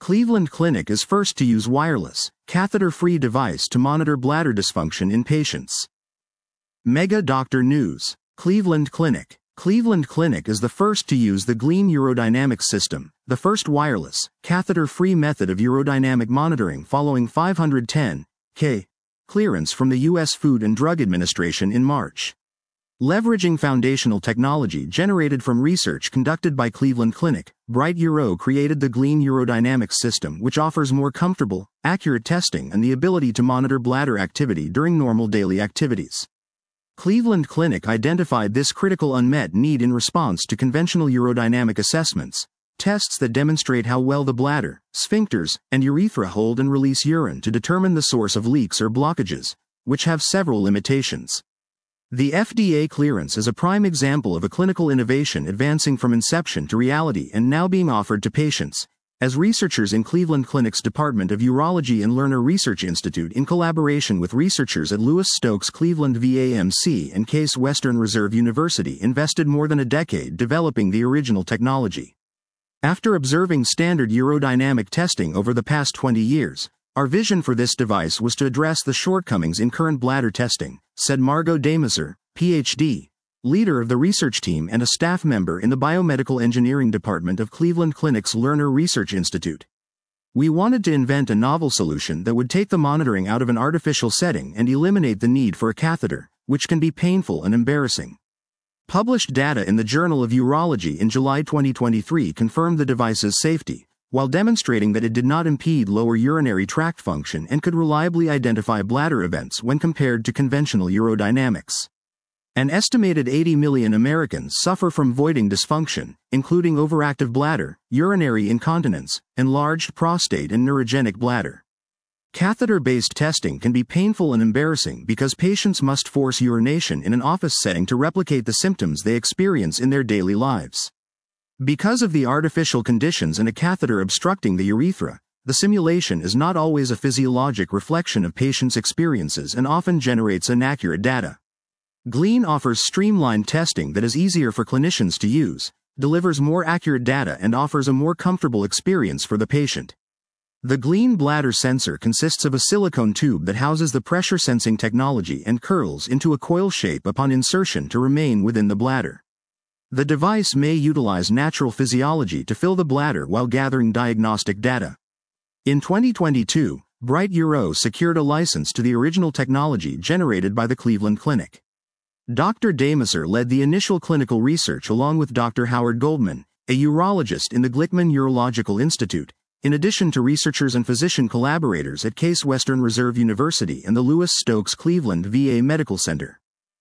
Cleveland Clinic is first to use wireless, catheter-free device to monitor bladder dysfunction in patients. Mega Doctor News. Cleveland Clinic. Cleveland Clinic is the first to use the Glean urodynamics system, the first wireless, catheter-free method of urodynamic monitoring following 510(k) clearance from the U.S. Food and Drug Administration in March. Leveraging foundational technology generated from research conducted by Cleveland Clinic, Bright Uro created the Glean urodynamics system, which offers more comfortable, accurate testing and the ability to monitor bladder activity during normal daily activities. Cleveland Clinic identified this critical unmet need in response to conventional urodynamic assessments, tests that demonstrate how well the bladder, sphincters, and urethra hold and release urine to determine the source of leaks or blockages, which have several limitations. The FDA clearance is a prime example of a clinical innovation advancing from inception to reality and now being offered to patients, as researchers in Cleveland Clinic's Department of Urology and Lerner Research Institute, in collaboration with researchers at Louis Stokes Cleveland VAMC and Case Western Reserve University, invested more than a decade developing the original technology. After observing standard urodynamic testing over the past 20 years, our vision for this device was to address the shortcomings in current bladder testing, said Margot Demisar, Ph.D., leader of the research team and a staff member in the Biomedical Engineering Department of Cleveland Clinic's Lerner Research Institute. We wanted to invent a novel solution that would take the monitoring out of an artificial setting and eliminate the need for a catheter, which can be painful and embarrassing. Published data in the Journal of Urology in July 2023 confirmed the device's safety, while demonstrating that it did not impede lower urinary tract function and could reliably identify bladder events when compared to conventional urodynamics. An estimated 80 million Americans suffer from voiding dysfunction, including overactive bladder, urinary incontinence, enlarged prostate and neurogenic bladder. Catheter-based testing can be painful and embarrassing because patients must force urination in an office setting to replicate the symptoms they experience in their daily lives. Because of the artificial conditions and a catheter obstructing the urethra, the simulation is not always a physiologic reflection of patients' experiences and often generates inaccurate data. Glean offers streamlined testing that is easier for clinicians to use, delivers more accurate data and offers a more comfortable experience for the patient. The Glean bladder sensor consists of a silicone tube that houses the pressure sensing technology and curls into a coil shape upon insertion to remain within the bladder. The device may utilize natural physiology to fill the bladder while gathering diagnostic data. In 2022, Bright Uro secured a license to the original technology generated by the Cleveland Clinic. Dr. Demisar led the initial clinical research along with Dr. Howard Goldman, a urologist in the Glickman Urological Institute, in addition to researchers and physician collaborators at Case Western Reserve University and the Louis Stokes Cleveland VA Medical Center.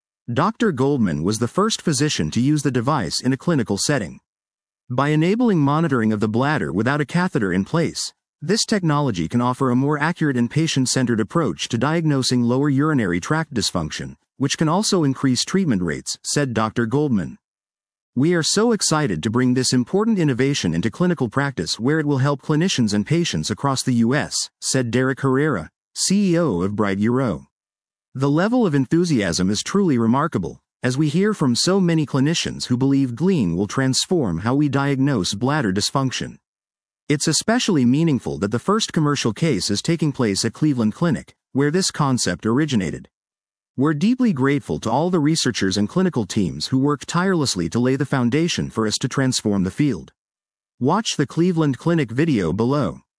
Dr. Goldman was the first physician to use the device in a clinical setting. By enabling monitoring of the bladder without a catheter in place, this technology can offer a more accurate and patient-centered approach to diagnosing lower urinary tract dysfunction, which can also increase treatment rates, said Dr. Goldman. We are so excited to bring this important innovation into clinical practice where it will help clinicians and patients across the U.S., said Derek Herrera, CEO of Bright Uro. The level of enthusiasm is truly remarkable, as we hear from so many clinicians who believe Glean will transform how we diagnose bladder dysfunction. It's especially meaningful that the first commercial case is taking place at Cleveland Clinic, where this concept originated. We're deeply grateful to all the researchers and clinical teams who worked tirelessly to lay the foundation for us to transform the field. Watch the Cleveland Clinic video below.